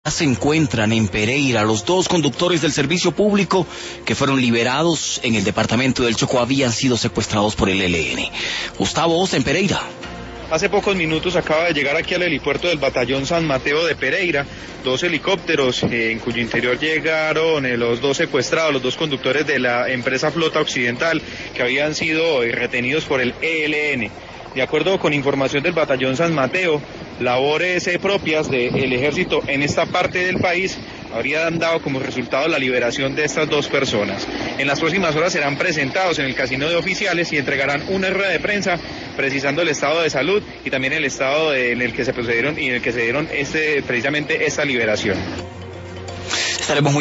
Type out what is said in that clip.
Se encuentran en Pereira los dos conductores del servicio público que fueron liberados en el departamento del Chocó, habían sido secuestrados por el ELN. Gustavo Osa en Pereira. Hace pocos minutos acaba de llegar aquí al helipuerto del Batallón San Mateo de Pereira, dos helicópteros en cuyo interior llegaron los dos secuestrados, los dos conductores de la empresa Flota Occidental que habían sido retenidos por el ELN. De acuerdo con información del Batallón San Mateo, labores propias del ejército en esta parte del país habrían dado como resultado la liberación de estas dos personas. En las próximas horas serán presentados en el casino de oficiales y entregarán una rueda de prensa precisando el estado de salud y también el estado en el que se procedieron y en el que se dieron precisamente esta liberación. Estaremos muy